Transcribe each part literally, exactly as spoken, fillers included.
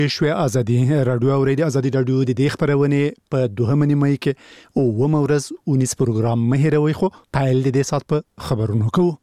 شوې ازادي رادیو اوریدي ازادي رادیو د دې خبرونه په دوهمه نیمه کې او ومه ورځ اونیس پروګرام مهیروي خو پایل د دې سات په خبرونو کوو.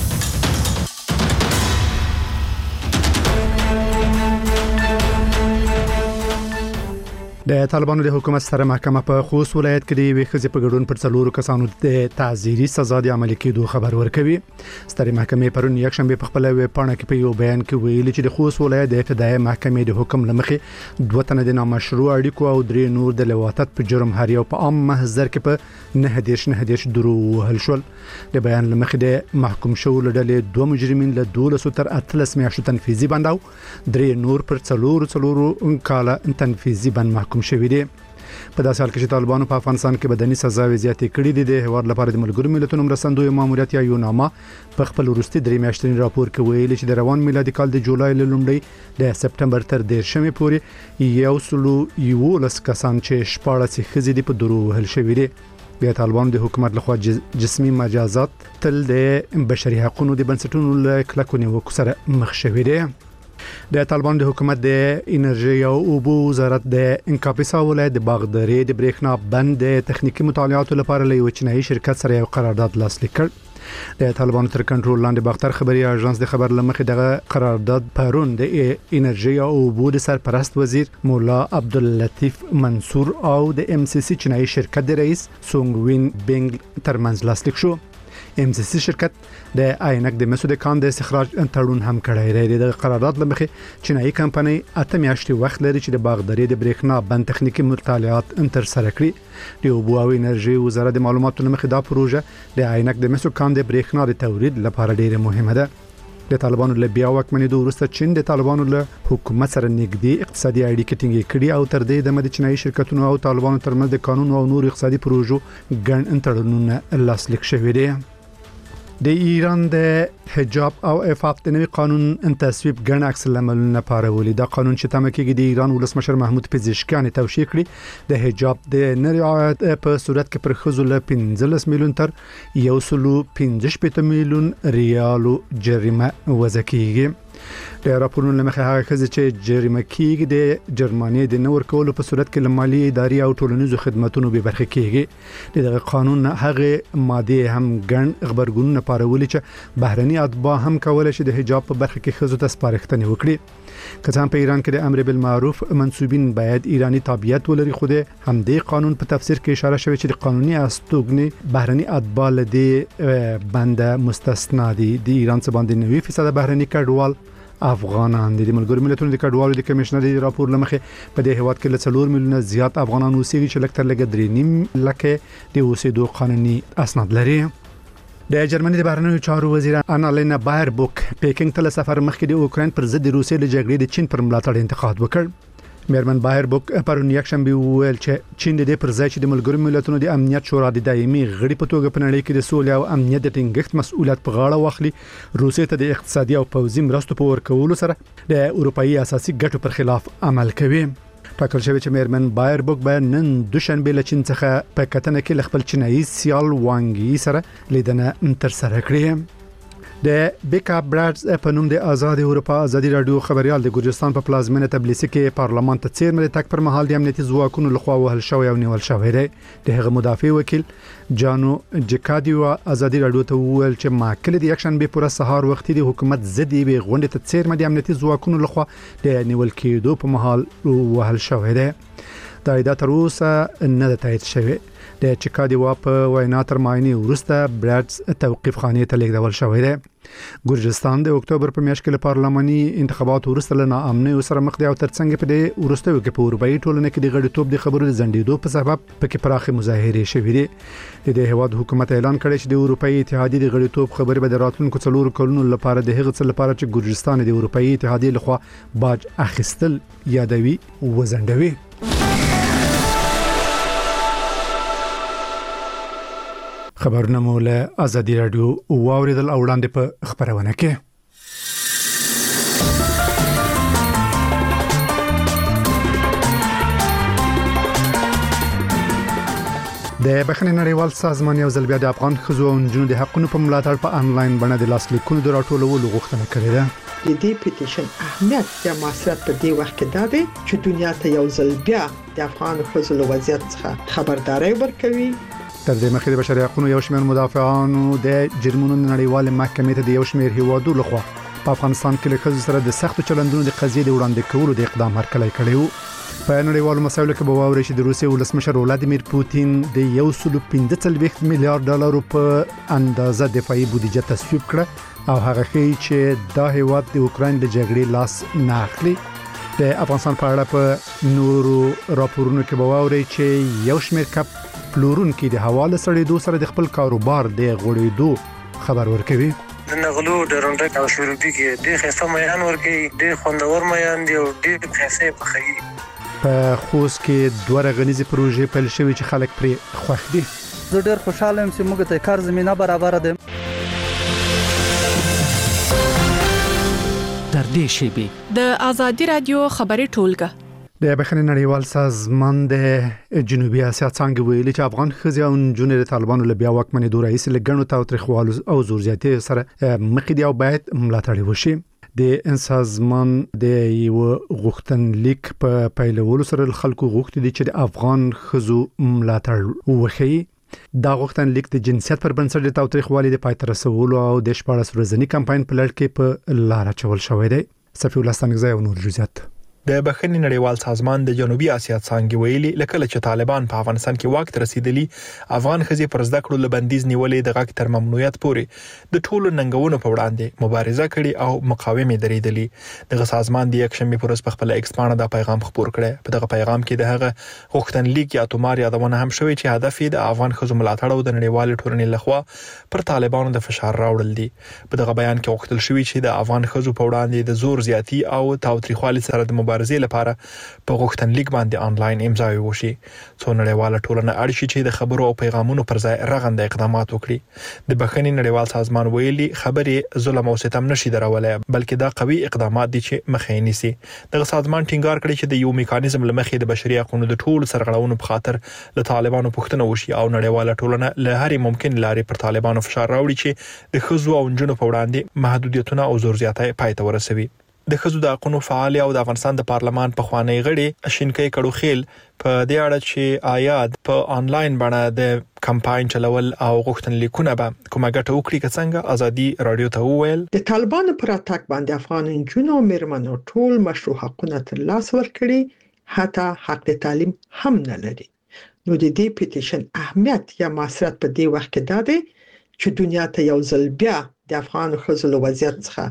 د طالبانو د حکومت سره محکمه په خوست ولایت کې د ویخزي په ګډون پر څلورو کسانو د تعزیري سزا د عملي کېدو خبر ورکوي. سترې محکمې پرون یک شنبه په خپل ویب پاڼه کې په یو بیان کې ویلي چې د خوست ولایت د ابتدایي محکمې د حکم لمخې دوه تنه د نامشروع اړیکو او درې نور د لواطت په جرم هر یو په عام محضر کې په نه دیش نه دیش درو هل شول. د بیان لمخې د محکوم شو لړلې دوه مجرمین له دولس تر اتلس میاشتو تنفيذي بند او درې نور پر څلورو څلورو کاله تنفيذي بند محکوم شوی دی. په داسې حال کې چې طالبانو په افغانستان کې بدني سزاوي زیاتې کړې دي د هوار لپاره د ملګرو ملتونو مرستندوی ماموریت یا یوناما په خپل وروستي درې میاشتنی راپور کې ویلي چې د روان میلادي کال د جولای له لومړۍ د سپټمبر تر دیرشمې پورې یو سلو یو لس کسان چې شپاړس ښځې دي په درو وهل شوي دي. د طالبانو د حکومت لخوا جسمي مجازات تل د بشري حقوقو د بنسټونو له کلکو نیوکو سره مخ شوي دي. د طالبانو د حکومت د انرژي او اوبو وزارت د انکاپیسا ولایت د باغداري د بریښنا بند د تخنیکی مطالعاتو لپاره له یو چینایي شرکت سره یو قرارداد لاسلیک کړ. د طالبانو تر کنټرول لاندې باختر خبري اژانس د خبر لمخې دغه قرارداد پرون د انرژي او اوبو د سرپرست وزیر مولا عبداللطیف منصور او د ام سی سی چینایي شرکت د رئیس سونګ وین بنګ ترمنځ لاسلیک شو. ام سی سی شرکت د عینک د مسعود کان د استخراج تړون هم کړی دی. د قرارداد لمخې چینایي کمپنۍ اته میاشتې وخت لري چې د باغداري د بریښنا بند تخنیکی مطالعات تر سره کړي. د اوبو او انرژي وزارت د معلوماتو لمخې دا پروژه د عینک د مسعود کان د بریښنا د تولید لپاره ډیره مهمه ده. د طالبانو له بیا واکمنېدو وروسته چین د طالبانو له حکومت سره نږدې اقتصادي اړیکې ټینګې کړي او تر دې د چینایي شرکتونو او طالبانو ترمنځ د قانون او نور اقتصادي پروژو ګڼ تړونونه لاسلیک شوي دي. د ایران د حجاب او عفاف د نوي قانون تصویب ګڼ عکس العملونه پارولي. دا قانون چې تم کېږي د ایران ولسمشر محمود پزشکیان توشیح کړی د حجاب د نه رعایت په صورت کې پر خزو له پنځلس میلیون تر یو سلو پنځه شپږ میلیون ریالو جریمه وضع کیږي. د راپورونو لمخې هغه خزه چې جریمه کیږي د جرماني د نور کولو په صورت کې مالی اداري او ټولنیزو خدماتونو به برخه کیږي. دغه قانون هغه ماده هم ګڼ خبرګونونه پارولي چې بهرني اتباع هم کولای شي د حجاب په برخه کې خزو ته سپارښتنه وکړي. کله په ایران کې د امر بالمعروف منسوبین باید ایرانی تابعیت ولري. خو د همدې قانون په تفسیر کې اشاره شوی چې د قانوني استوګنې بهرني اتباع لدی بند مستثنا دي. د ایران څخه باندې نوي فیصد بهرني کډوال افغانان دي. د ملګرو ملتونو د کډوالو د کمشنر د راپور لمخې په دې هواد کې له څلور میلیونه زیات افغانان اوسېږي چې لکه تر لګ درې نیم لکه د اوسېدو قانوني اسناد لري. د جرمني د بهرنیو چارو وزیر انالینا بایربوک پیکینګ ته سفر مخکې د اوکراین پر ضد د روسیې له جګړې د چین پر ملاتړ انتقاد وکړ. میرمن بایربوک پرون یک شنبه ویل چې چین د دې پر ځای چې د ملګرو ملتونو د امنیت شورا د دایمي غړي په توګه په نړۍ کې د سولې او امنیت د ټینګښت مسؤلیت په غاړه واخلي، روسیې ته د اقتصادي او پوځي مرستو په ورکولو سره د اروپאי اساسي ګټو پر خلاف عمل کوي. ټاکل شوی چې میرمن بایربوک به نن دوشنبه له چین څخه په کتنه کې خپل چینایي سیال وانګي سره لیدنه تر سره کړي. د بیکا برادز په نوم د آزاد اروپا ازادي رادیو خبريال د ګورجستان په پلازمینه تبلیسي کې پارلمان ته چیرمن تک پر مهال د امنیتي ځواکونو لخوا وهل شوی او نیول شوی دی. د هغه مدافع وکیل جانو جکادیو ازادي رادیو ته ویل چې ماکل د یک شنبه پر سهار وخت د حکومت ضد وی غونډه ته چیرمن د امنیتي ځواکونو لخوا د نیول کېدو په مهال وهل شوی دی. دا د تر اوسه نه تایید شوی. د چکادیو په وینا تر مایني ورسته برادز توقيف خانه ته لیږدول شوی دی. ګورجستان د اکتوبر په میاشت کې پارلماني انتخابات ورسته له ناامنۍ سره مخ دی او ترڅنګ په دې ورسته کې په اروپאי ټولنه کې د غړیتوب د خبرو د زندیدو په سبب پکې پراخه مظاهره شوې دي. د هیواد حکومت اعلان کړی چې د اروپאי اتحادیې د غړیتوب خبرې به د راتلونکو څلور کلونو لپاره د هغه څه لپاره چې ګورجستان د اروپאי اتحادیې لخوا باج اخیستل یادوي وزندوي. خبرونه مولا ازادي رادیو واوریدل اوړاندې په خبرونه کې. د بخښنې نړیوال سازمان یو ځل بیا د افغان ښځو او نجونو د حقوقو په ملاتړ په انلاین بڼه د لاسلیکونو د راټولولو غوښتنه کړې ده. د دې پیټیشن اهمیت یا موثریت په دې وخت کې دا دی چې دنیا ته یو ځل بیا د افغان ښځو له وضعیت څخه خبرداري ورکوي. تر دې مخکې د بشري حقوقو یو شمېر مدافعانو د جرمونو نړیوال محکمې ته د یو شمېر هیوادو لخوا په افغانستان کې له ښځو سره د سختو چلندونو د قضیې د وړاندې کولو د اقدام هرکلی کړی وو. په نړیوالو مسایلو کې به واوري چې د روسیې ولسمشر ولادیمیر پوتین د یو سل پنځه څلوېښت میلیارډ ډالرو په اندازه دفاعي بودیجه تصویب کړه او هغه ښیي چې دا هیواد د اوکراین د جګړې لاس نه اخلي. د افغانستان په اړه په نورو راپورونو کې به واوري چې یو شمېر کپ پلورونکي د حواله سړېدو سره د خپل کاروبار د غوړېدو خبر ورکوي. د نغلو ډرونډک او شروبي کې د خسته میان ورکي د خوندور میان دی او د خسته په خي په خوست کې دوه رغنیزي پروژې پیل شوې چې خلک پرې خوښ دي. زه ډېر خوشاله یم چې موږ ته کار زمينه برابر ده. تر دې شی د ازادي رادیو خبري ټولګه د بخښنې نړیوال سازمان د جنوبي اسیا څنګه ویلي چې افغان ښځې او نجونې د طالبانو له بیا واکمنېدو راهیسې له ګڼو تاوتریخوالو او زور زیاتۍ سره مخ دي او باید ملاتړ وشي. د سازمان د یو غوښتنلیک په پیلولو سره خلکو غوښتي دي چې د افغان ښځو ملاتړ وکړي. دا غوښتنلیک د جنسیت پر بنسټ د تاوتریخوالي د پای ته رسولو او د شپاړس ورځني کمپاین په لړ کې په لار اچول شوی دی. صفي الله ستانکزی او نور جزئیات. د بخښنې نړیوال سازمان د جنوبي اسیا څنګه ویلي لکه چې طالبان په افغانستان کې واک ته رسیدلی افغان ښځې پر زده کړو لبندیز نیولې د غږ تر ممنوعیت پورې د ټولو ننګونو په وړاندې مبارزه کړې او مقاومه درېدلې. دغه سازمان د یک شنبه پر ورځ په خپل ایکس باندې دا پیغام خپور کړ. په دغه پیغام کې د هغه غوښتنلیک یا تومار یادونه هم شوې چې هدف یې د افغان ښځو ملاتړ او د نړیوال ټولنې لخوا پر طالبانو د فشار راوړل دي. په دغه بیان کې غوښتل شوې چې د افغان ښځو په وړاندې د زور زیاتی او تاوتریخوالي سره د مبارزې لپاره په غوښتنلیک باندې انلاین امضا وشي. څو نړیواله ټولنه اړ شي چې د خبرو او پیغامونو پر ځای رغنده اقدامات وکړي. د بخښنې نړیوال سازمان ویلي خبرې ظلم او ستم نشي درولای بلکې دا قوي اقدامات دي چې مخې نیسي. دغه سازمان ټینګار کړی چې د یو میکانیزم لمخې د بشري حقوقو د ټول سرغړونو په خاطر له طالبانو پوښتنه وشي او نړیواله ټولنه له هرې ممکن لارې پر طالبانو فشار راوړي چې د ښځو او نجونو په وړاندې محدودیتونه او زور زیاتی پای ته ورسوي. د ښځو د حقوقو فعال او د افغانستان د پارلمان په خوانی غړي شینکې کډوخیل په دې اړه چې آیاد په انلاین باندې د کمپاین چلول او غوښتنلیکونه به کومه ګټه وکړي که څنګه ازادي رادیو ته وویل د طالبانو پر اتاک باندې افغان نجونو او میرمنو ټول مشروع حقوقونه تر لاس ورکړي حتی حق د تعلیم هم نه لري. نو د دې پیټیشن اهمیت یا موثریت په دې وخت کې دا دی چې دنیا ته یو ځل بیا د افغان ښځو له وضعیت څخه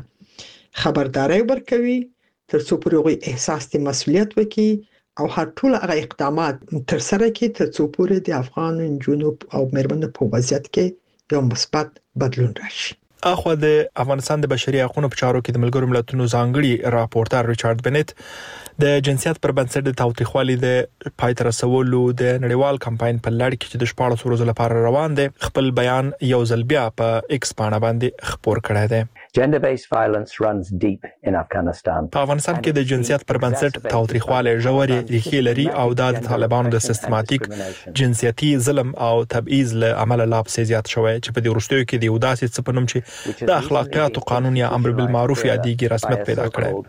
خبرداري ورکوي تر څو پرې احساس د مسؤلیت وکړي او هر ټول هغه اقدامات تر سره کړي تر څو پرې د افغان نجونو او میرمنو په وضعیت کې یو مثبت بدلون راشي. اخو د افغانستان د بشري حقوقو په چارو کې د ملګرو ملتونو ځانګړي راپورټر ریچارډ بنت د جنسیت پر بنسټ د تاوتریخوالي د پای ته رسولو د نړیوال کمپاین په لړ کې چې د شپاړس ورځو لپاره روان دی خپل بیان یو ځل بیا په ایکس باندې باندې خپور کړی دی. Gender based violence runs deep in Afghanistan. په افغانستان کې د جنسیت پر بنسټ تاوتریخواله ژورې ریښې لري او د طالبانو د سیستماتیک جنسیتي ظلم او تبعیض له عمله لا پسې زیات شوی چې په دې وروستیو کې د یو داسې څه په نوم چې د اخلاقیات قانون یا امر بالمعروف یادېږي رسمیت پیدا کړی.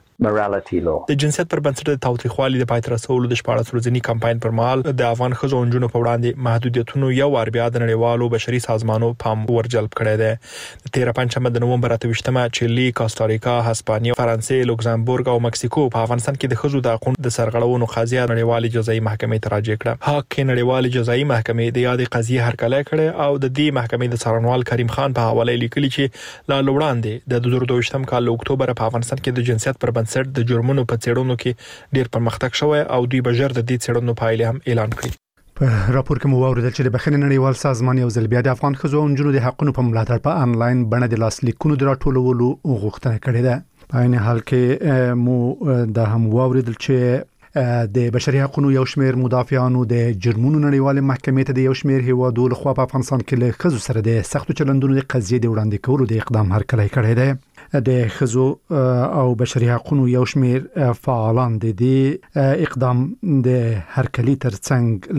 د جنسیت پر بنسټ د تاوتریخوالي د پای ته رسولو د شپاړس ورځني کمپاین پر مهال د افغان ښځو او نجونو په وړاندې محدودیتونو یو وار بیا د نړیوالو بشري سازمانو پام ورجلب کړی دی. د تیرہ پنځمه د نومبر اته ویشتمه چیلي، کاستاریکا، هسپانیا، فرانسې، لوکزامبورګ او مکسیکو په افغانستان کې د ښځو د حقوقو د سرغړونو قضیه نړیوالې جزایي محکمې ته راجع کړه. هغه کې نړیوالې جزایي محکمې د یادې قضیه هرکلی کړه او د دې محکمې د څارنوال کریم خان په حواله لیکلي چې لا لوړاندې د دوه زره دوه ویشتم کال له اکتوبر په افغانستان کې د جنسیت پر بنسټ د جرمونو په څېړنو کې ډېر پرمختګ شوی او دوی به ژر د دې څېړنو پایلې هم اعلان کړي. په راپور کې مو واوریدل چې د بخښنې نړیوال سازمان یو ځل بیا د افغان ښځو او نجونو د حقوقو په ملاتړ په انلاین بڼه د لاسلیکونو د راټولولو غوښتنه کړې ده. په عین حال کې مو د هم واوریدل چې د بشري حقوقو یو شمېر مدافعانو د جرمونو نړیوال محکمې ته د یو شمېر هیوادو لخوا په افغانستان کې له ښځو سره د سختو چلندونو د قضیې د وړاندې کولو د اقدام هرکلی کړی دی. د خزو او بشري حقوقو یو شمیر فعالان د دې اقدام د هرکلی ترڅنګ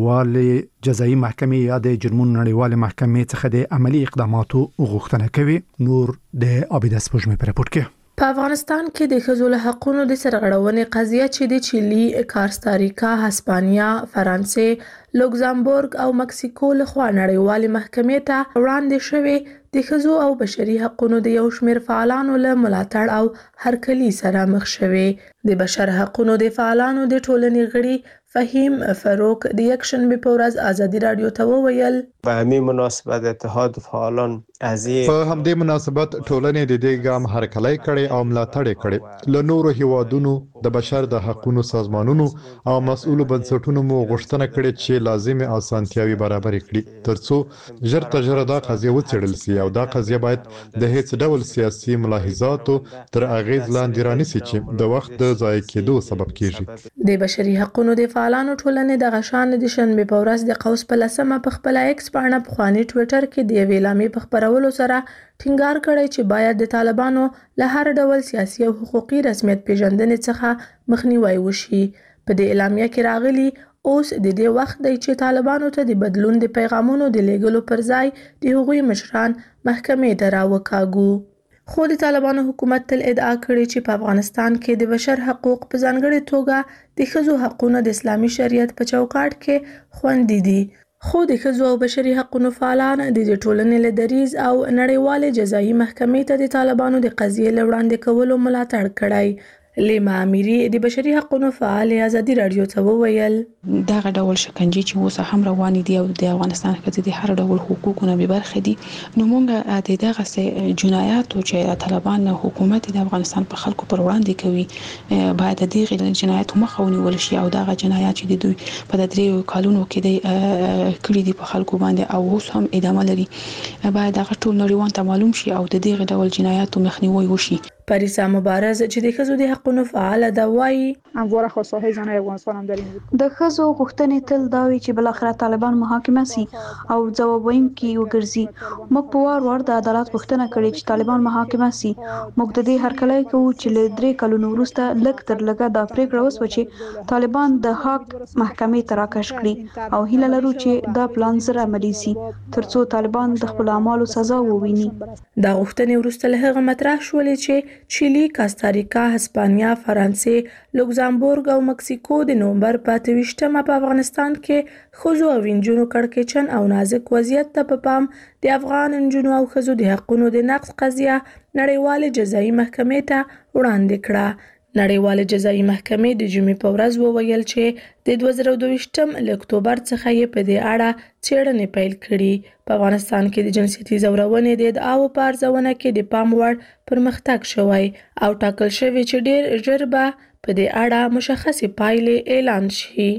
لنړیوال جزایي محکمې یا د جرمونو نړیوال محکمې څخه د عملی اقداماتو غوښتنه کوي. نور د عابد سپوږمۍ په رپورت کې. په افغانستان کې د ښځو له حقوقو د سرغړونې قضیه چې د چیلي، کاستاریکا، هسپانیا، فرانسې، لوکزامبورګ او مکسیکو له خوا نړیوال محکمې ته وړاندې شوې، د ښځو او بشري حقوقو د یو شمېر فعالانو له ملاتړ او هرکلي سره مخ شوې. د بشر حقوقو د فعالانو د ټولنې غړي فهیم فاروق د یک شنبه په ورځ ازادي رادیو ته وویل په همې مناسبت اتحاد فعالان از په همدې مناسبت ټولنې د دې ګام هرکلی کړي او ملاتړ کړي. له نورو هیوادونو د بشر د حقوقو سازمانونو او مسؤلو بنسټونو مو غوښتنه کړې چې لازمي اسانتیاوي برابر کړي ترڅو ژر تر ژره دا قضیه وڅېړل شي او دا قضیه باید د هیڅ ډول سیاسي ملاحظاتو تر اغیز لاندې رانیسي چې د وخت د ضایع کېدو سبب کیږي. د بشري حقوقو د فعالانو ټولنې د غشان د شنبه په ورځ د قوس په لسمه په خپل ایکس باندې په خواني ټوئیټر کې د ویلامې په خبرولو سره ټینګار کړی چې باید د طالبانو له هر ډول سیاسي او حقوقي رسمیت پیژندنې څخه مخنیوي وشي. په دې اعلامیه کې راغلي اوس د دې وخت دی چې طالبانو ته د بدلون د پیغامونو د لیږلو پر ځای د هغوی مشران محکمې ته راوکاږو. خو د طالبانو حکومت تل ادعا کړې چې په افغانستان کې د بشر حقوق په ځانګړې توګه د ښځو حقوقو د اسلامي شریعت په چوکاټ کې خوندي دي. خو د ښځو او بشري حقوقو فعالان د ټولنې له دریځ او نړیوال جزایي محکمې ته د طالبانو د قضیې له وړاندې کولو ملاتړ کړی. لیما امیری د بشري حقوقو فعال ازادي رادیو ته وویل دغه ډول شکنجې چې اوس هم روان دي او د افغانستان کې د هر ډول حقوقو نه به برخه دي، نو موږ د دغه جنایات او چې طالبان حکومت د افغانستان په خلکو پر وړاندې کوي باید د دغه جنایاتو مخه ونیول شي او دغه جنایات چې د دوی په دریو کالونو کې د کړي دي په خلکو باندې او اوس هم ادامه لري باید دغه ټول نړیوال ته معلوم شي او د دغه ډول جنایاتو مخنیوي وشي. پریسا مبارز چې د ښځو د حقوقو فعال ده وایي همواره خواستهای زنای افغانستان هم در این بود. د ښځو غوښتنې تل دا وي چې بل اخر طالبان محاکمه سي او ځواب ویونکي وګرځي. موږ په وار وار د عدالت غوښتنه کړې چې طالبان محاکمه سي. موږ د دې هرکلی کوو چې له درې کلونو وروسته لږ تر لږه دا پریکړه وسوه چې طالبان د حق محکمې ته راکش کړي او هیله لرو چې دا پلان زر عملي سي ترڅو طالبان د خپل اعمالو سزا وویني. دا غوښتنې وروسته له هغه مطرح شولې چې چیلي، کاستاریکا، هسپانیا، فرانسې، لوکزامبورګ او مکسیکو د نومبر په اته ویشتمه په افغانستان کې ښځو او نجونو کړکېچن او نازک وضعیت ته په پام د افغان نجونو او ښځو د حقوقو د نقض قضیه نړیوال جزایي محکمې ته وړاندې کړه. نړیوال جزایي محکمې د جمعې په ورځ وویل چې د دوه زره دوه ویشتم له اکتوبر څخه یې په دې اړه څېړنې پیل کړي. په افغانستان کې د جنسیتي ځورونې د ادعاو په ارزونه کې د پام وړ پرمختګ شوی او ټاکل شوی چې ډېر ژر به په دې اړه مشخصې پایلې اعلان شي.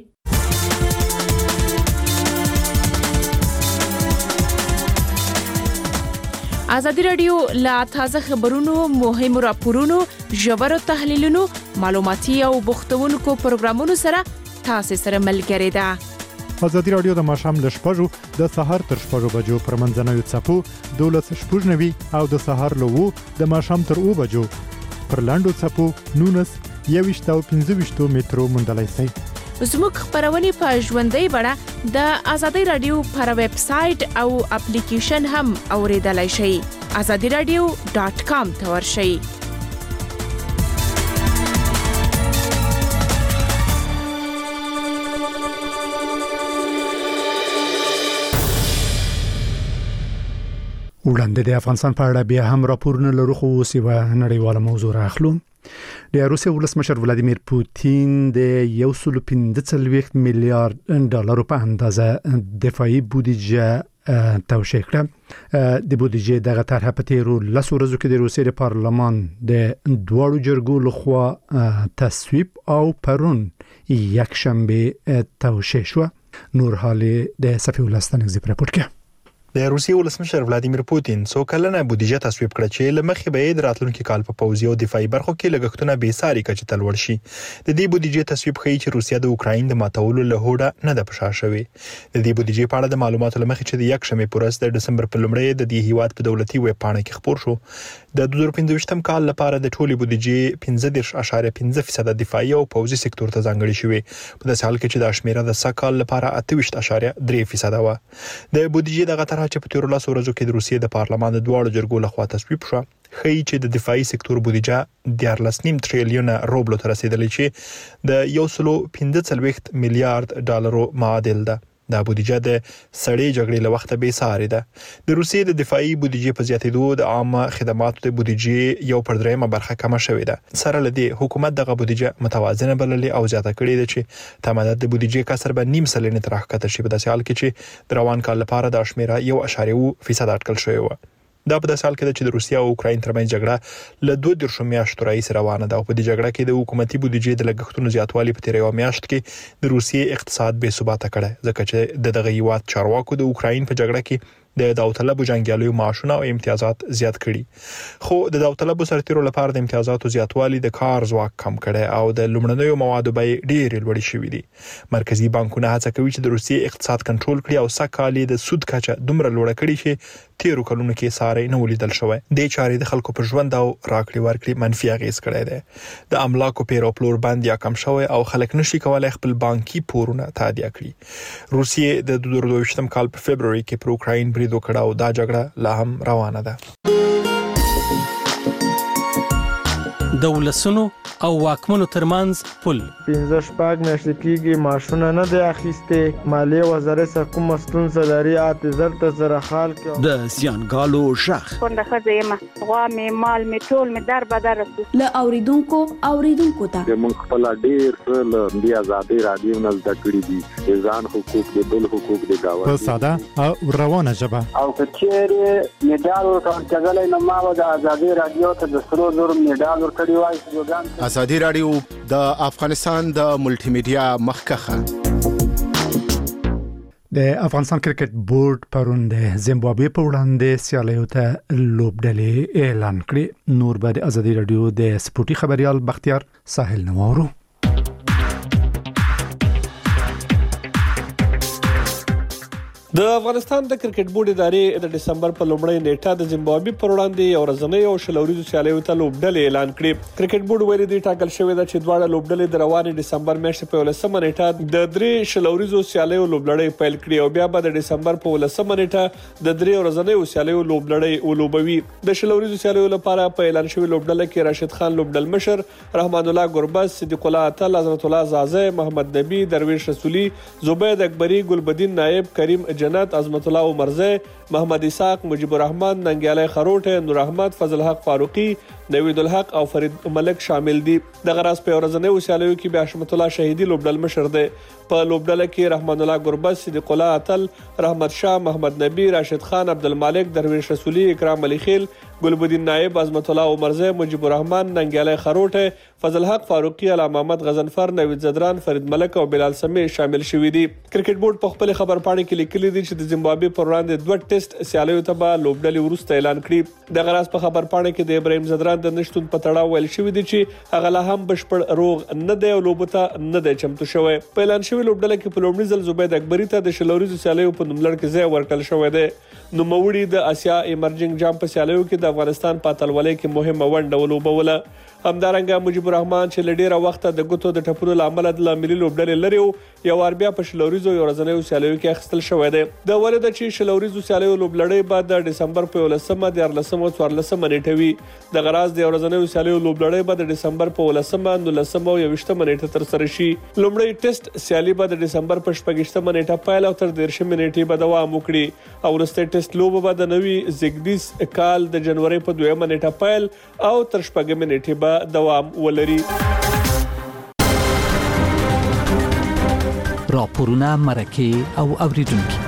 ازادي رادیو لا تازه خبرونو، مهمو راپورونو، ژورو تحلیلونو، معلوماتي او بوختونکو پروګرامونو سره تاسو سره ملګری ده. ازادي رادیو د ماښام له شپږو د سهار تر شپږو بجو پر منځنوي څپو دولس شپږ نوي او د سهار له اوو د ماښام تر اوو بجو پر لاندو څپو نونس یویشت او پنځه ویشتو مترو موندلای شئ. زموږ خبرونه په ژوندۍ بڼه د ازادي رادیو پر ویب سټ او اپلیکیشن هم اوریدلای شئ. ازادي رادیو ډاټ کام ته ورشئ. وړاندې د افغانستان په اړه بیا هم راپورونه لرو خو اوس یوه نړیواله موضوع راخلو. د روسیې ولسمشر ولادیمیر پوتین د یو سل پنځه څلوېښت میلیارډ ډالرو په اندازه دفاعي بودیجه توشیح کړه. د بودیجې دغه طرحه په تیرو لسو ورځو کې د روسیې د پارلمان د دواړو جرګو لخوا تصویب او پرون یک شنبه توشیح شو. نور حال د صفی الله ستانکزی په رپورت کې. د روسیې ولسمشر ولادیمیر پوتین څو کلنه بودیجه تصویب کړه چې لمخې به د راتلونکي کال په پوځي او دفاعي برخو کې لګښتونه به ساري کچې ته لوړ شي. د دې بودیجه تصویب ښیي چې روسیا د اوکراین د ماتولو له هوډه نه ده په شا شوې. د دې بودیجې په اړه د معلوماتو لمخې چې د یک شنبې پورس د دسمبر په لومړۍ د دې هیواد په دولتي ویب پاڼه کې خبر شو د دوه زره پنځه کال لپاره د ټولي بودیجې پنځه دېرش اعشاریه پنځه فیصد دفاعي او پوځي سکتور ته ځانګړي شوې. په داسې حال کې چې د شمیره د سکهال لپاره اته ویشت اعشاریه درې فیصد و. د بودیجې دغه طرح چې په تیر لاسو ورځو کې د روسیې د پارلمان د دواړو جرګو لخوا تصویب شو ښیي چې د دفاعي سکتور بودیجه دیارلس نیم تریلیونه روبلو ته رسیدلې چې د یو سلو پنځه څلوېښت میلیارډ ډالرو معادل ده. دا بودیجه د سړې جګړې له وخته بې ساري ده. د روسیې د دفاعي بودیجې په زیاتېدو د عامه خدماتو د بودیجې یو پر درېیمه برخه کمه شوې ده. سره له دې حکومت دغه بودیجه متوازنه بللې او زیاته کړې ده چې تمامات د بودیجې کسر به نیم سلنې ته راښکته شي. په داسې حال کې چې د روان کال لپاره د شمیره یو اعشاریه اووه فیصد اټکل شوی و. دا په داسې حال کې ده چې د روسیا او اوکراین ترمنځ جګړه له دوه دېرشو میاشتو راهیسې روانه ده او په دې جګړه کې د حکومتي بودیجې د لګښتونو زیاتوالی په تیر یو میاشت کې د روسیې اقتصاد بې ثباته کړی ځکه چې د دغه هیواد چارواکو د اوکراین په جګړه کې د داوطلبو جنگیالیو معاشونه او امتیازات زیات کړي. خو د داوطلبو سرتیرو لپاره د امتیازاتو زیاتوالی د کار ځواک کم کړي او د لومړنیو موادو بیې ډېرې لوړې شوې دي. مرکزی بانکونه هڅه کوي چې د روسیې اقتصاد کنټرول کړي او سږکال د سود کچه دومره لوړه کړي چې تیرو کلونو کې ساري نه ولیدل شوی. د چارې د خلکو پر ژوند او راکړې ورکړې منفي اغیز کړی دی. د املاکو پیر او پلور بند یا کم شوی او خلک نشي کولای خپل بانکي پورونه تادیه کړي. روسیې د دوه زره دوه ویشت کال په فبرवरी کې پر اوکراین برید وکړ او دا جګړه لا هم روانه ده. د ولسونو او واکمنو ترمنځ پل پنځه شپږ میاشتې کېږي معاشونه نه دی اخیستې. مالیې وزارت سره کومه ستونزه لري اته زر ته زره خال کې د زیانګالو شخ څنګه ښځه یم غوا مې مال مې ټول مې در بدر له اوریدونکو اوریدونکو ته موږ خپل ډیر څه له دې آزادۍ رادیو نه زده کړي دي. ځان حقوق د بل حقوق د گاونډي په ساده او روانه ژبه او کچېره میډال ورکړل نو ما د آزادۍ رادیو ته د سرو زر میډال ورکړی وای. آزادۍ رادیو د افغانستان د ملټي میډیا مخکخه. د افغانستان کرکټ بورډ پرون د زیمبابوې په وړاندې سیالیو ته لوبډلې اعلان کړې. نور به د آزادۍ رادیو د سپورتي خبريال بختیار ساحل نوارو. د افغانستان د کرکټ بورډ ادارې د دسمبر په لومړۍ نیټه د زیمبابوې پر وړاندې یو ورځنۍ او شلوريزو سیالیو ته لوبډلې اعلان کړې. کرکټ بورډ ویلي دی ټاکل شوی دا چې دواړه لوبډلې د روانې دسمبر میاشتې په ولسمه نیټه د درې شلوريزو سیالیو لوبډلې پیل کړې او بیا به د دسمبر په ولسمه نیټه د درې ورځنۍ سیالیو لوبډلې ولوبوي. د شلوريزو سیالیو لپاره په اعلان شوی لوبډله کې راشد خان لوبډل مشر، رحمان الله ګربز، صدیق الله اتل، حضرت الله زازه، محمد نبی، درویش رسولی، زبید اکبری، ګلبدین نائب، کریم جنت، عظمت الله عمرزه، محمد اسحاق، مجيب الرحمن، ننګیالی خروټه، نور احمد، فضل حق فاروقي، نوید الحق او فرید ملک شامل دي. د غراس په ورځنۍ سیالیو کې به حشمت الله شهیدی لوبډل مشر دی. په لوبډله کې رحمان الله ګربز، صدیق الله اتل، رحمت شاه، محمد نبی، راشد خان، عبدالمالک، درویش رسولی، اکرام علی خیل، ګلبدین نائب، عظمت الله عمرزه، مجيب الرحمن، ننګیالی خروټه، فضل حق فاروقي، علامه محمد غزنفر، نوید زدران، فرید ملک او بلال سمي شامل شوي دي. کرکټ بورډ په خپل خبر پاڼه کې لیکلي دي چې د زیمبابوې پر وړاندې دوه ټیسټ سیالیو ته به لوبډلې وروسته اعلان کړي. د غراس په خبر پاڼه کې د ابراهیم زدران د نشټون په تړاو ویل شوی دی چې هغه لا هم بشپړ روغ نه دی او لوبو ته نه دی چمتو شوی. په اعلان شوی لوبډله کې په لومړي ځل زبید اکبری ته د شلوريزو سیالیو په نوملړ کې ځای ورکړل شوی دی. نوموړي د اسیا ایمرجنګ جام په سیالیو کې د افغانستان په اتلولۍ کې مهمه ونډه ولوبوله. همدارنګه مجيب الرحمن چې لډیره وخت د ګوتو د ټپونو لامل د ملي لوبډلې لري یو ور بیا په شلوريزو یو ورځنۍ سیالیو کې اخیستل شوی دی. د ولید چې شلوريزو سیالیو لوبډلې بعد د دسمبر په ولسمه د ارلسمه څوارلسمه نیټه وي. د غراس د ورځنۍ سیالیو لوبډلې بعد د دسمبر په ولسمه نولسمه او یوشتمه نیټه تر سره شي. لومړی ټیسټ سیالي بعد د دسمبر په شپږشتمه نیټه پیل او تر دیرشمه نیټې به دوام وکړي او وروسته ټیسټ لوب به د نوي زیګدیس کال د جنوري په دویمه نیټه پیل او تر شپږمه نیټې به دوام ولري. راپورونه مرکه او اوریدونکو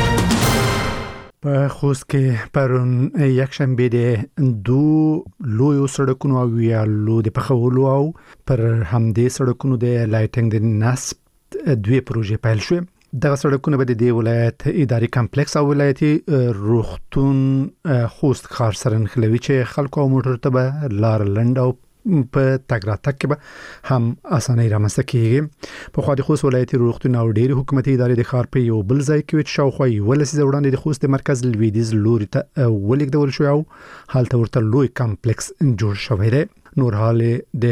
په خوست کې پرون یک شنبه د دوه لویو سړکونو او ویالو د پخولو او پر همدې سړکونو د لایټینګ د نصب دوی پروژې پیل شوې. دغه سړکونه به د ولایت اداري کمپلیکس او ولایتي روغتون خوست ښار سره نښلوي چې خلکو او موټر ته به لار لنډ او په تګ راتګ کې به هم اسانۍ رامنځته کیږي. په خو د خوست ولایتي روغتون او ډېری حکومتي ادارې د ښار په یو بل ځای کې چې شاوخوا یوه لسیزه وړاندې د خوست مرکز لویدیځ لوري ته ولېږدول شوی او هلته ورته لوی کمپلیکس جوړ شوی دی. نور حال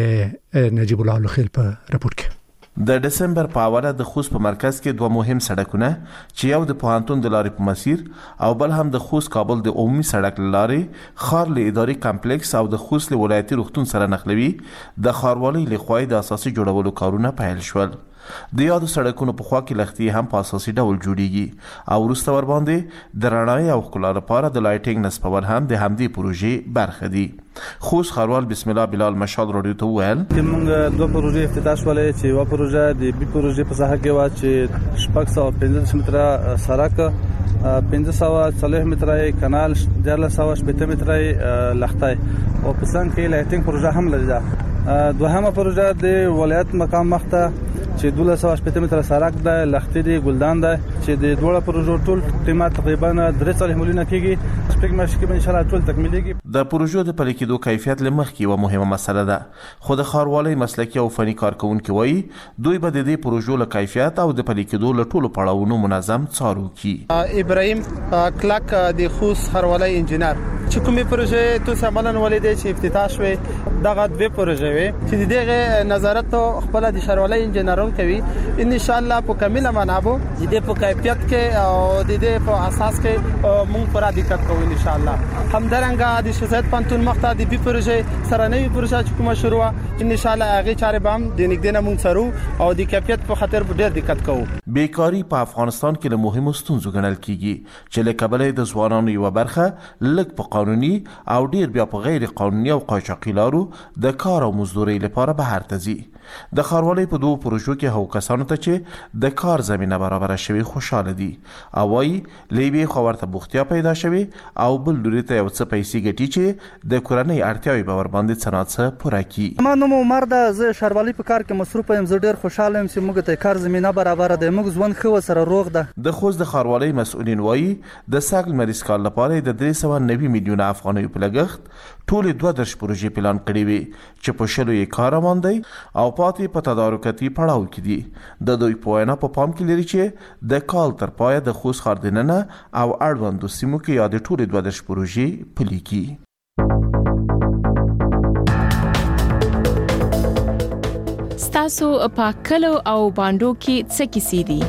د نجیب الله لخیل په راپور کې. د دسمبر په اوله د خوست په مرکز کې دوه مهم سړکونه چې یو د پوهنتون د لارې په مسیر او بل هم د خوست کابل د عمومي سړک لارې ښار له اداري کمپلیکس او د خوست له ولایتي روغتون سره نښلوي د ښاروالۍ لخوا د اساسي جوړولو کارونه پیل شول. د یادو سړکونو په خوا کې لختي هم په اساسي ډول جوړیږي او وروسته ور باندې د رڼاوي او ښکلا لپاره د لایټینګ نصبول هم د همدې پروژې برخه دي. خوست ښاروال بسم الله بلال مشال رادیو ته وویل چې موږ دوه پروژې افتتاح شولې چې یوه پروژه د بي پروژې په ساحه کې وه چې شپږ سوه پنځه متره سړک، پنځه سوه څلوېښت متره کانال، دیارلس سوه شپېته متره لښتی او په څنګ کې لایټینګ پروژه هم لري. ده دوهمه پروژه د ولایت مقام مخته چې دولس سوه شپېته متره سړک ده، لښتې دي، ګلدان ده چې د دواړو پروژو ټول قیمت تقریبا درې څلوېښت میلیونه کېږي. شپږ میاشتې کې به انشاءالله ټول تکمیلېږي. د پروژو د پلي کېدو کیفیت له مخکې یوه مهمه مسله ده، خو د ښاروالۍ مسلکي او فني کارکوونکي وایي دوی به د دې پروژو له کیفیت او د پلي کېدو له ټولو پړاوونو منظم څارو کوي. ابراهیم کلک د خوست ښاروالۍ انجینر چې کومې پروژې توس عملاً ولیدې چې افتتاح شوې دغه دوه پروژې وي چې د دغه نظارت خپل د ښاروالۍ انجینرون کوي. ان شاء الله په کامله منابع د دې په کیفیت کې او د دې په اساس کې موږ پر دقت کوو ان شاء الله. همدارنګه د شهادت پنتون مخته د بي پروژې سره نوې پروژه چې کومه شروع ان شاء الله هغه چارې به هم د نږدې نه موږ سره او د کیفیت په خاطر ډېر دقت کوو. بیکاری په افغانستان کې له مهمو ستونزو ګڼل کیږي چې له کبله د ځوانانو یو برخه لږ په قانوني او ډیر بیا په غیر قانوني او قاچاقي لارو د کار او مزدوري لپاره بهر ته ځي. د ښاروالۍ په دوه پروژو کې هغو کسانو ته چې د کار زمینه برابره شوي خوشاله دي او وایي له یوې خوا ورته بوختیا پیدا شوي او بل لوري ته یو څه پیسې ګټي چې د کورنۍ اړتیاوې به ورباندې څه نه څه پوره کړي. ما نوم عمر ده، زه ښاروالۍ په کار کې مصروفه یم. زه ډېر خوشحاله یم چې موږ ته کار زمینه برابره ده، موږ ژوند ښه ورسره روغ ده. د خوست د ښاروالۍ مسؤلین وایي د سږ لمریز کال لپاره د درې سوه نوي میلیونه افغانیو په لګښت ټولې دوه دېرش پروژې پلان کړې وي چې په شلو یې کار روان دی او پاتې په تدارکاتي پړاو کې دي. د دوی په وینا په پام کې لري چې د کال تر پایه د خوست ښار دننه او اړوندو سیمو کې یا د ټولې دوه دېرش پروژې پلي کړي. ستاسو په کلو او باندو کې څه کیسې دي؟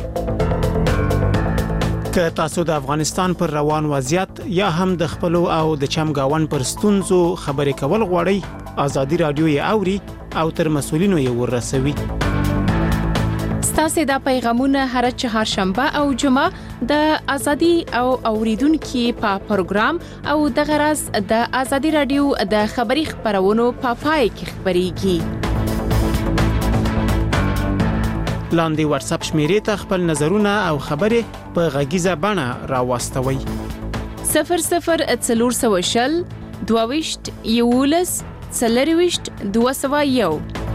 که تاسو د افغانستان پر روان وضعیت یا هم د خپل او د چمګاون پر ستونزو خبرې کول غواړئ، ازادي رادیو یې اوري او تر مسؤلینو یې ورسوي. ستاسو د پیغامونه هر چهارشنبه او جمعه د ازادي او اوریدونکو په پروګرام او د غرض د ازادي رادیو د خبري خبرونو په پای کې خبريږي. لاندې واتس اپ شمیرې ته خپل نظرونه او خبرې په غږیزه بڼه راوستوي. صفر صفر څلور سوه شل دوه ویشت یولس څلور ویشت دوه سوه یو.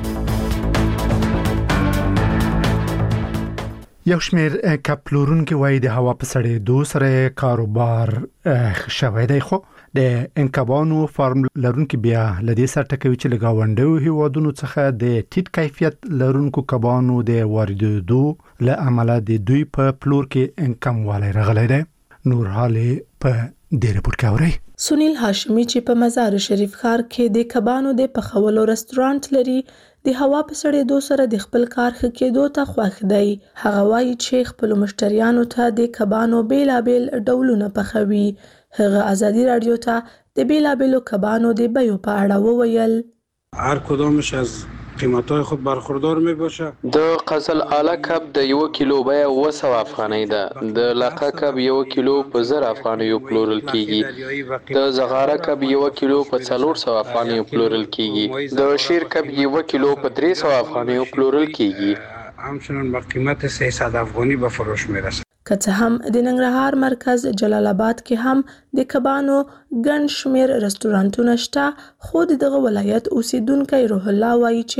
یو شمیر کپلورونکو وایي د هوا په سړېدو سره کاروبار شوی دی، خو د انکبانو فارم لرونکو بیا لدې سره ټکوي چې لګاونډو هیوادونو څخه د ټیټ کیفیت لرونکو کبانو د واردېدو له امله د دوی په پلور کې انکم والی راغلی دی. نور حال په دې رپورټ کې اورئ. سنیل هاشمی چې په مزار شریف ښار کې د کبانو د پخولو رستورانت لري، د هوا په سړېدو سره د خپل کار ښه کېدو ته خوښ دی. هغه وایي چې خپل مشتریانو ته د کبانو بیلابیل ډولونه پخوي. هغه ازادي رادیو ته د بیلابیلو کبانو د بیو په اړه وویل. هر کدامش از قیمتای خود برخوردار می باشه. د قزل اعلی کب د یو کیلو بیه اوه سوه افغانۍ ده. د لاقه کب یو کیلو په زر افغانیو پلورل کیږي. د زغاره کب یو کیلو په څلور سوه افغانیو پلورل کیږي. د شیر کب یو کیلو په درې سوه افغانیو پلورل کیږي. همچنان با قیمت سیصد افغانی به فروش میرسه. که څه هم د ننګرهار مرکز جلال آباد کې هم د کبانو ګڼ شمیر رستورانتونه شته، خو دغه ولایت اوسیدونکي روح الله وایي چې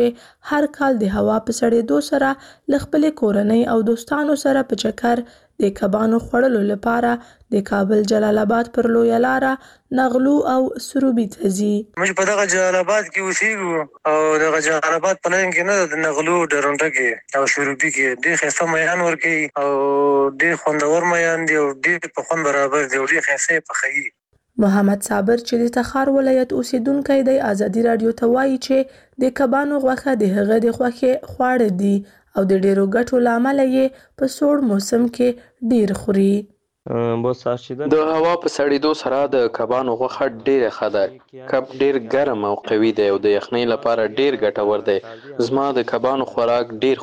هر کال د هوا په سړېدو سره له خپلې کورنۍ او دوستانو سره په چکر د کبانو خوړلو لپاره د کابل جلال آباد پر لویه لاره نغلو او سروبي ته ځي. موږ په دغه جلال آباد کې اوسېږو او دغه جلال آباد په لاین کې نه د نغلو ډرونټه کې او سروبي کې ډېر ښایسته میان ورکوي او ډېر خوندور میان دي او ډېر په خوند برابر دي او ډېر ښایسته یې پخوي. محمد صابر چې د تخار ولایت اوسیدونکی دی ازادي راډیو ته وایي چې د کبانو غوښه د هغه د خوښې خواړه دي او د ډیرو ګټو له امله یې په سوړ موسم کې ډیر خوري. د هوا په سړېدو سره د کبانو غوښه ډیره ښه ده. کب ډیر ګرم او قوي دی او د یخنۍ لپاره ډیر ګټور دی. زما د کبانو خوراک ډیر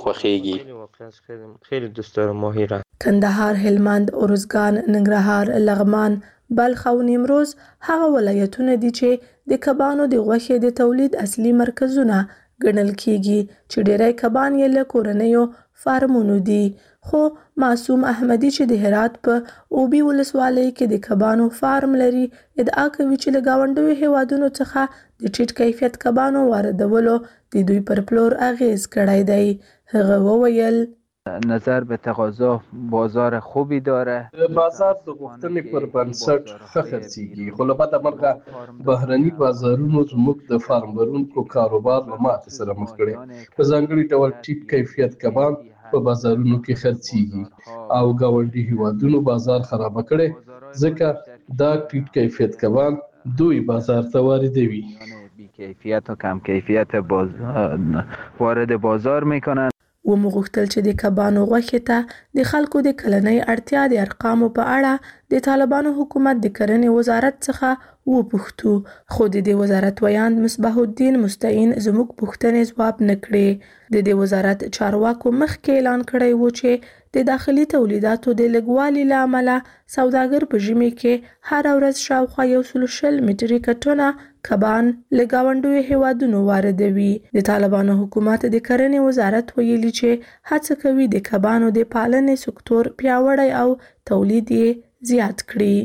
خوښیږي. کندهار، هلمند، ارزګان، ننګرهار، لغمان، بلخ او نیمروز هغه ولایتونه دي چې د کبانو د غوښې د تولید اصلي مرکزونه ګڼل کیږي چې ډیری کبان یې له کورنیو فارمونو دي. خو معصوم احمدي چې د هرات په اوبي ولسوالۍ کې د کبانو فارم لري ادعا کوي چې له ګاونډیو هیوادونو څخه د ټیټ کیفیت کبانو واردولو د دوی پر پلور اغیز کړی دی. هغه وویل نظر به تقاضا بازار خوبی داره. بازار د غوښتنې پر بنسټ ښه خرڅیږي، خو له بده مرغه بهرني بازارونو زموږ د فارمرونکو کاروبار له ماتې سره مخ کړی. په ځانګړي ډول ټیټ کیفیت کبان په بازارونو کې خرڅیږي او ګاونډي هیوادونو بازار خراب کړي ځکه دا ټیټ کیفیت کبان دوی بازار ته واردوي. بی کیفیت و کم کیفیت باز... وارد بازار میکنن. و مو غوښتل چې د کبانو غوښې ته د خلکو د کلنۍ اړتیا د ارقامو په اړه د طالبانو حکومت د کرنې وزارت څخه وپوښتو، خو د دې وزارت ویاند مصباح الدین مستعین زموږ پوښتنې ځواب نه کړې. د دې وزارت چارواکو مخکې اعلان کړی و چې د داخلي تولیداتو د لږوالي له امله سوداګر په ژمي کې هره ورځ شاوخوا یو سل شل مټریکه ټنه کبان له ګاونډیو هیوادونو واردوي. د طالبانو حکومت د کرنې وزارت ویلي چې هڅه کوي د کبانو د پالنې سکتور پیاوړی او تولید یې زیات کړي.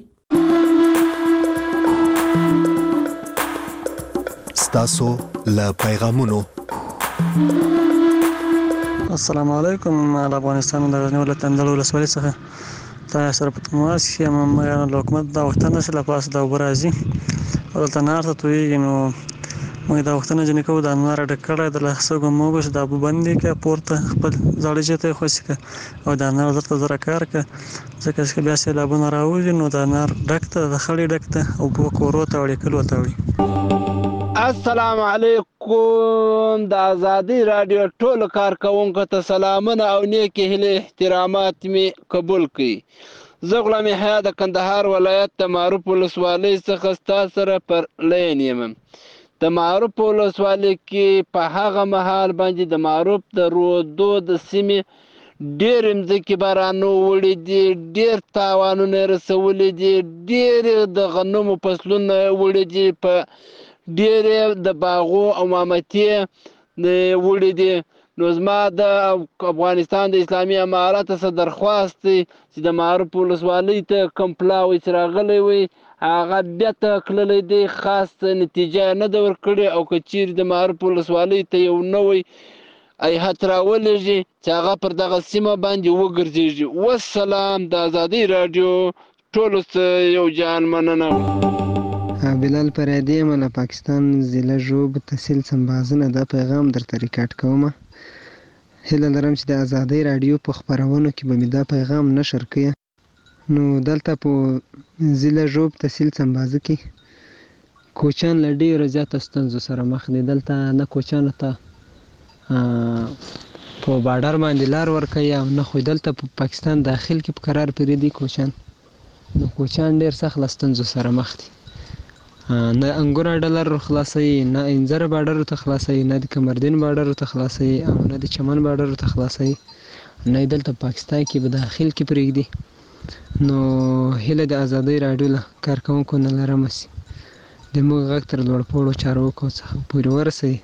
ستاسو له پیغامونو. السلام علیکم. د افغانستان د غزنی ولایت اندړ ولسوالۍ څخه تاسو سره په تماس کې یم. موږ له حکومت دا غوښتنه چې له پاسه د اوبه راځي او دلته نهر ته تویېږي، نو موږ دا غوښتنه ځینې کوو د نهر ډک کړی د لسګو موږ چې د اوبه بندې کړه پورته خپل زاړه جې ته یې خوشې کړه او د نهر درته زره کار کړه ځکه چې بیا سیلابونه راوځي نو د نهر ډک ته د خړې ډک ته اوبه کورو ته وړي کلو ته وړي. السلام علیکم. د ازادي رادیو ټولو کارکونکو ته سلامونه او نیکې هیلې احترامات می قبول کړئ. زه غلام یحیی د کندهار ولایت د معروف ولسوالۍ څخه ستاسو سره پر لین یم. د معروف ولسوالۍ کې په هغه مهال باندې د معروف د رودو د سیمې ډېر مځکې بارانو وړي دي، ډېر تاوانونه رسولي دي، ډېر د غنمو فصلونه وړي دي، په ډېر د باغو او مامتې وړي دي. نو زما د افغانستان د اسلامي امارت څخه درخواست دی چې د معروف ولسوالۍ ته کوم پلاوی چې راغلی وي هغه بیرته کړلی دی، خاص نتیجه نه ده ورکړې او که چیرې د معروف ولسوالۍ ته یو نوی هیات راولېږي چې هغه پر دغه سیمه باندې وګرځېږي. والسلام. د ازادي راډیو ټولو څخه یو جان مننه. بلال پرادی یم له پاکستان ضلع ژوب تحصیل سمبازنه دا پیغام درته ریکارډ کوم. هیله لرم چې د ازادۍ راډیو په خپرونو کې به مې دا پیغام نشر کړي. نو دلته په ضلع ژوب تحصیل سمبازه کې کوچیان له ډېرو زیاتو ستونزو سره مخ دي. دلته نه کوچیانو ته په باډر باندې لار ورکوي او نه خو دلته په پاکستان داخل کې په قرار پرېږدي کوچیان. نو کوچیان ډېر سخت له ستونزو سره مخ دي. نه انګور ډالر خلاصوي، نه انځر باډر ته خلاصوي، نه د کمردین باډر ته خلاصوي او نه د چمن باډر ته خلاصوي، نه دلته پاکستان کې به داخل کې پرېږدي. نو هیله د ازادۍ راډیو له کارکونکو نه لرم چې د موږ غږ تر لوړ پوړو چارواکو څخه پورې ورسوي.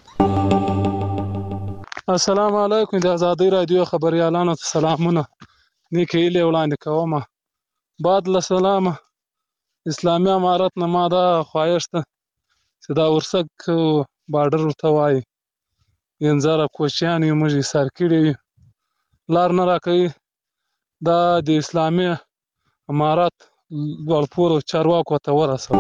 السلام علیکم. د ازادۍ راډیو خبریالانو ته سلامونه، نیکې هیلې وړاندې کوم. بعد له سلامه اسلامي امارت نه ما دا خواهش ده چې دا ورسک باډر ورته وایي انځاره کوچیان یې موږ ایثار کړي لار نه راکوي دا د اسلامي امارات لوړپوړو چارواکو ته ورسوو.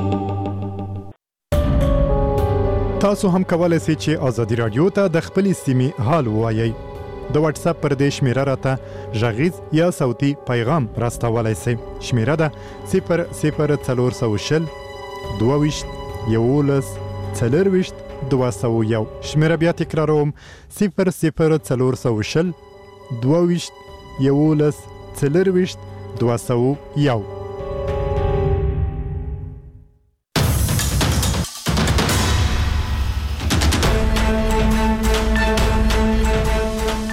تاسو هم کولای شئ چې آزادي رادیو ته د خپلې سیمې حال ووایئ. د واتس اپ پر دې شمیره راته غږیز یا صوتي پیغام راستولای شئ. شمیره ده صفر صفر څلور سوه شل دوه ویشت یولس څلرویشت دوه سوه یو. شمیره بیا تکراروم صفر صفر څلور سوه شل دوه ویشت یولس څلرویشت دوه سوه یو.